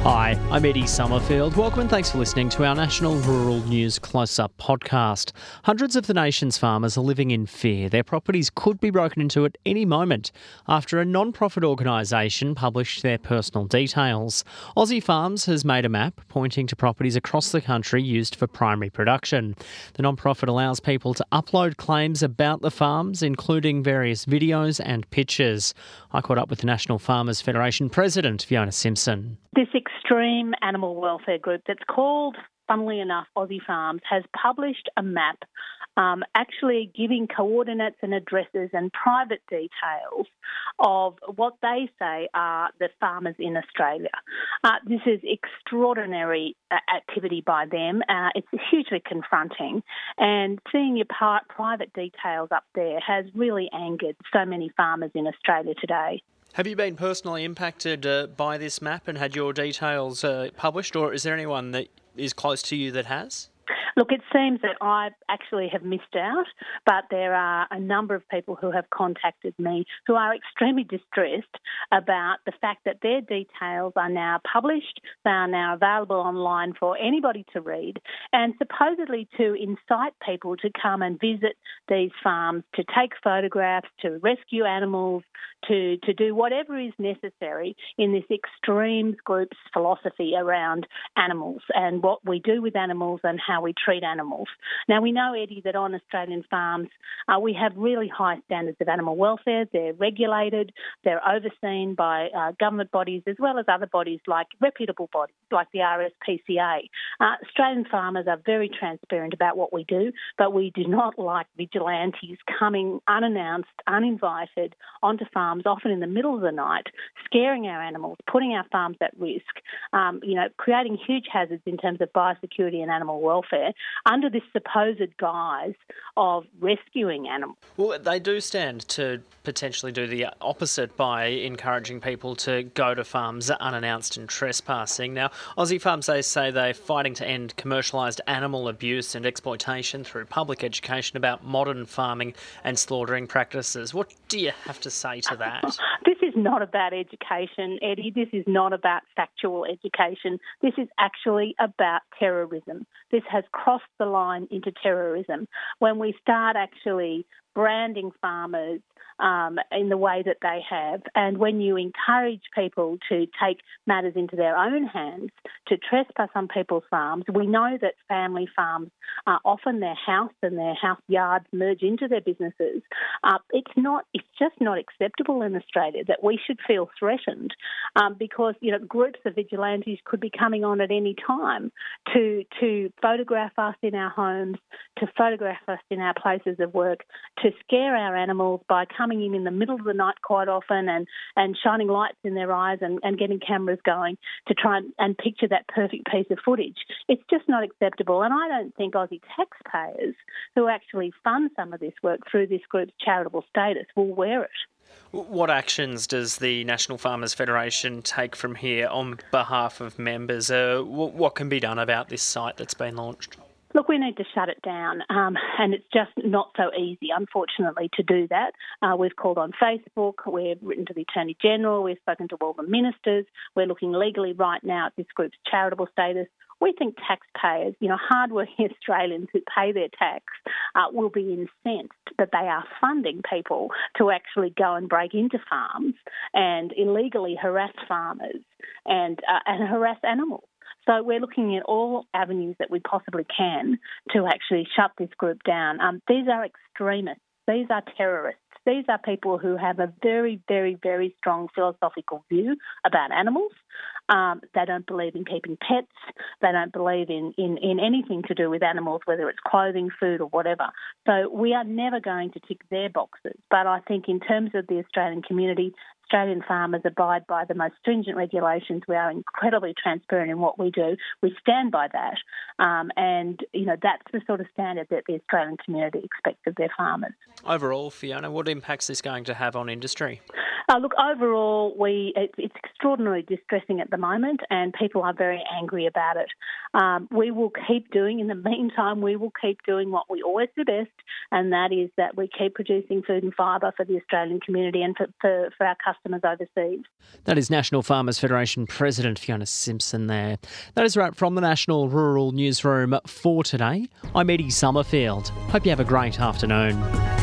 Hi, I'm Eddie Summerfield. Welcome and thanks for listening to our National Rural News Close-Up podcast. Hundreds of the nation's farmers are living in fear. Their properties could be broken into at any moment after a non-profit organisation published their personal details. Aussie Farms has made a map pointing to properties across the country used for primary production. The non-profit allows people to upload claims about the farms, including various videos and pictures. I caught up with the National Farmers Federation President, Fiona Simpson. This extreme animal welfare group that's called, funnily enough, Aussie Farms, has published a map actually giving coordinates and addresses and private details of what they say are the farmers in Australia. This is extraordinary activity by them. It's hugely confronting, and seeing your private details up there has really angered so many farmers in Australia today. Have you been personally impacted by this map and had your details published, or is there anyone that is close to you that has? Look, it seems that I actually have missed out, but there are a number of people who have contacted me who are extremely distressed about the fact that their details are now published, they are now available online for anybody to read, and supposedly to incite people to come and visit these farms, to take photographs, to rescue animals, to do whatever is necessary in this extreme group's philosophy around animals and what we do with animals and how we treat animals. Now, we know, Eddie, that on Australian farms we have really high standards of animal welfare. They're regulated, they're overseen by government bodies as well as other bodies like reputable bodies like the RSPCA. Australian farmers are very transparent about what we do, but we do not like vigilantes coming unannounced, uninvited onto farms, often in the middle of the night, scaring our animals, putting our farms at risk, creating huge hazards in terms of biosecurity and animal welfare under this supposed guise of rescuing animals. Well, they do stand to potentially do the opposite by encouraging people to go to farms unannounced and trespassing. Now, Aussie Farms, they say they're fighting to end commercialised animal abuse and exploitation through public education about modern farming and slaughtering practices. What do you have to say to that? This is not about education, Eddie. This is not about factual education. This is actually about terrorism. This has crossed the line into terrorism. When we start actually branding farmers in the way that they have, and when you encourage people to take matters into their own hands, to trespass on people's farms, we know that family farms often their house and their house yards merge into their businesses. It's just not acceptable in Australia that we should feel threatened because groups of vigilantes could be coming on at any time to photograph us in our homes, to photograph us in our places of work, to scare our animals by coming in the middle of the night quite often and shining lights in their eyes and getting cameras going to try and picture that perfect piece of footage. It's just not acceptable, and I don't think Aussie taxpayers who actually fund some of this work through this group's charitable status will wear it. What actions does the National Farmers Federation take from here on behalf of members? What can be done about this site that's been launched? Look, we need to shut it down, and it's just not so easy, unfortunately, to do that. We've called on Facebook, we've written to the Attorney General, we've spoken to all the ministers, we're looking legally right now at this group's charitable status. We think taxpayers, hard-working Australians who pay their tax, will be incensed that they are funding people to actually go and break into farms and illegally harass farmers and harass animals. So we're looking at all avenues that we possibly can to actually shut this group down. These are extremists. These are terrorists. These are people who have a very, very, very strong philosophical view about animals. They don't believe in keeping pets. They don't believe in anything to do with animals, whether it's clothing, food or whatever. So we are never going to tick their boxes. But I think in terms of the Australian community, Australian farmers abide by the most stringent regulations. We are incredibly transparent in what we do. We stand by that. That's the sort of standard that the Australian community expects of their farmers. Overall, Fiona, what impacts is this going to have on industry? Look, overall, it's extraordinarily distressing at the moment, and people are very angry about it. We will keep doing, in the meantime, we will keep doing what we always do best, and that is that we keep producing food and fibre for the Australian community and for our customers overseas. That is National Farmers Federation President Fiona Simpson there. That is right from the National Rural Newsroom for today. I'm Eddie Summerfield. Hope you have a great afternoon.